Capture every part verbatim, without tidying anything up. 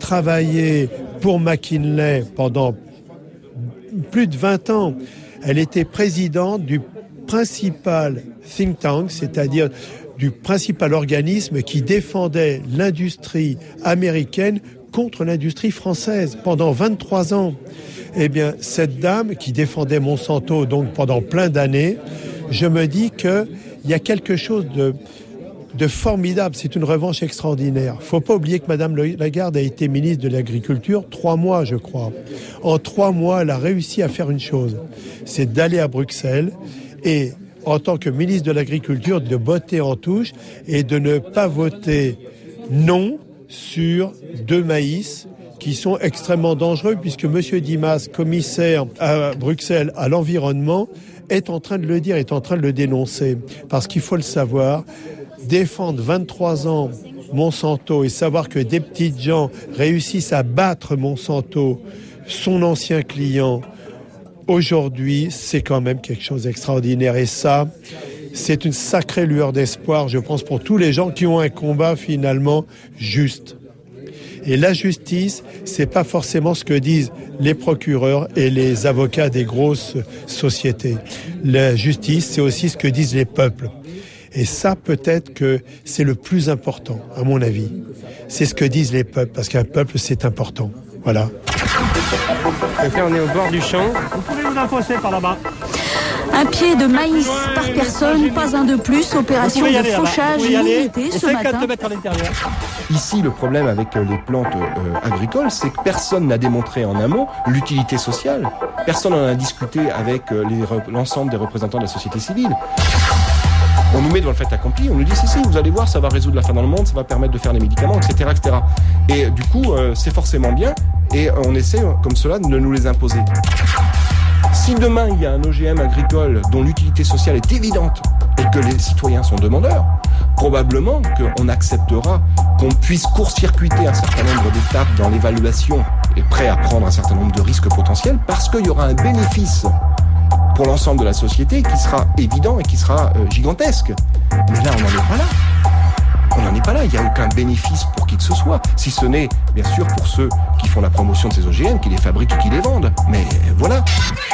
travaillé pour McKinley pendant plus de vingt ans. Elle était présidente du principal think tank, c'est-à-dire du principal organisme qui défendait l'industrie américaine contre l'industrie française pendant vingt-trois ans. Eh bien, cette dame qui défendait Monsanto donc pendant plein d'années, je me dis qu'il y a quelque chose de, de formidable. C'est une revanche extraordinaire. Il ne faut pas oublier que Mme Lagarde a été ministre de l'Agriculture trois mois, je crois. En trois mois, elle a réussi à faire une chose. C'est d'aller à Bruxelles et, en tant que ministre de l'Agriculture, de botter en touche et de ne pas voter non sur deux maïs qui sont extrêmement dangereux, puisque M. Dimas, commissaire à Bruxelles à l'environnement, est en train de le dire, est en train de le dénoncer. Parce qu'il faut le savoir, défendre vingt-trois ans Monsanto et savoir que des petites gens réussissent à battre Monsanto, son ancien client, aujourd'hui, c'est quand même quelque chose d'extraordinaire. Et ça, c'est une sacrée lueur d'espoir, je pense, pour tous les gens qui ont un combat finalement juste. Et la justice, c'est pas forcément ce que disent les procureurs et les avocats des grosses sociétés. La justice, c'est aussi ce que disent les peuples. Et ça, peut-être que c'est le plus important, à mon avis. C'est ce que disent les peuples, parce qu'un peuple, c'est important. Voilà. Donc là, on est au bord du champ. Vous pouvez vous enfoncer par là-bas. Un pied de maïs par personne, pas un de plus. Opération de fauchage limitée ce matin. Ici, le problème avec les plantes euh, agricoles, c'est que personne n'a démontré en amont l'utilité sociale. Personne n'en a discuté avec euh, les, l'ensemble des représentants de la société civile. On nous met devant le fait accompli, on nous dit si si, vous allez voir, ça va résoudre la faim dans le monde, ça va permettre de faire des médicaments, et cetera, et cetera. Et du coup, euh, c'est forcément bien, et on essaie comme cela de nous les imposer. Si demain il y a un O G M agricole dont l'utilité sociale est évidente et que les citoyens sont demandeurs, probablement qu'on acceptera qu'on puisse court-circuiter un certain nombre d'étapes dans l'évaluation et prêt à prendre un certain nombre de risques potentiels parce qu'il y aura un bénéfice pour l'ensemble de la société qui sera évident et qui sera euh, gigantesque. Mais là, on n'en est pas là. On n'en est pas là. Il n'y a aucun bénéfice pour qui que ce soit, si ce n'est, bien sûr, pour ceux qui font la promotion de ces O G M, qui les fabriquent et qui les vendent. Mais voilà.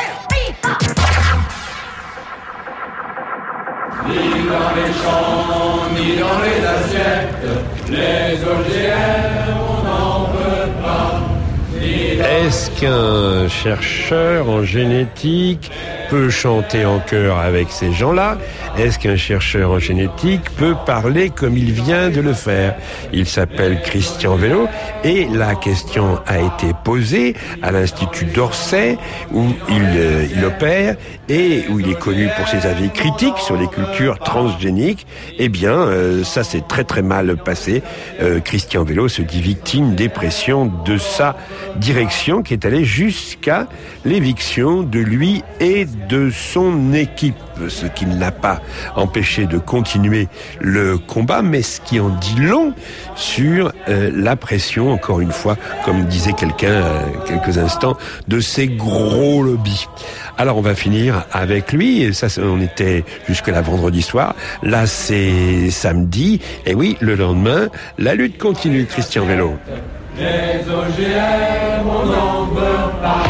Ni dans les champs, ni dans les assiettes, les O G M, on n'en veut pas. Est-ce qu'un chercheur en génétique peut chanter en chœur avec ces gens-là? Est-ce qu'un chercheur en génétique peut parler comme il vient de le faire? Il s'appelle Christian Vello et la question a été posée à l'Institut d'Orsay où il, euh, il opère et où il est connu pour ses avis critiques sur les cultures transgéniques. Eh bien, euh, ça s'est très très mal passé. Euh, Christian Vello se dit victime des pressions de sa direction qui est allée jusqu'à l'éviction de lui et de son équipe, ce qui ne l'a pas empêché de continuer le combat, mais ce qui en dit long sur euh, la pression, encore une fois, comme disait quelqu'un euh, quelques instants, de ces gros lobbies. Alors on va finir avec lui, et ça on était jusque-là vendredi soir, là c'est samedi, et oui, le lendemain, la lutte continue, Christian Vello. Les O G M, on n'en veut pas.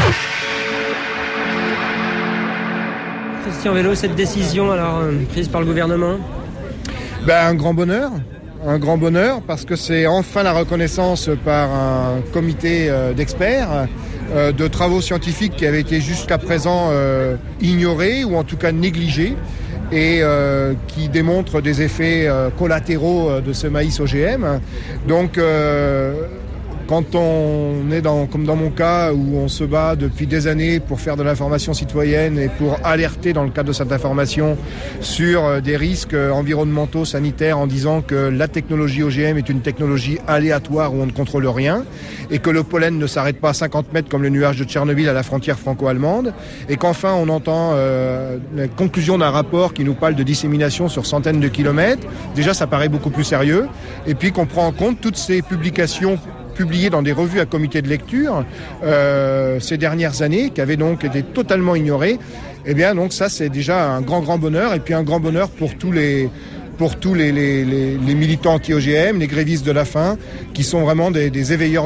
Christian Vello, cette décision alors euh, prise par le gouvernement? Ben, un grand bonheur, un grand bonheur parce que c'est enfin la reconnaissance par un comité euh, d'experts euh, de travaux scientifiques qui avaient été jusqu'à présent euh, ignorés ou en tout cas négligés et euh, qui démontrent des effets euh, collatéraux euh, de ce maïs O G M. Donc euh, quand on est dans, comme dans mon cas, où on se bat depuis des années pour faire de l'information citoyenne et pour alerter dans le cadre de cette information sur des risques environnementaux, sanitaires, en disant que la technologie O G M est une technologie aléatoire où on ne contrôle rien et que le pollen ne s'arrête pas à cinquante mètres comme le nuage de Tchernobyl à la frontière franco-allemande et qu'enfin on entend euh, la conclusion d'un rapport qui nous parle de dissémination sur centaines de kilomètres. Déjà, ça paraît beaucoup plus sérieux. Et puis qu'on prend en compte toutes ces publications publiés dans des revues à comité de lecture euh, ces dernières années, qui avaient donc été totalement ignorées. Eh bien, donc ça, c'est déjà un grand, grand bonheur. Et puis un grand bonheur pour tous les pour tous les, les, les, les militants anti-O G M, les grévistes de la faim, qui sont vraiment des, des éveilleurs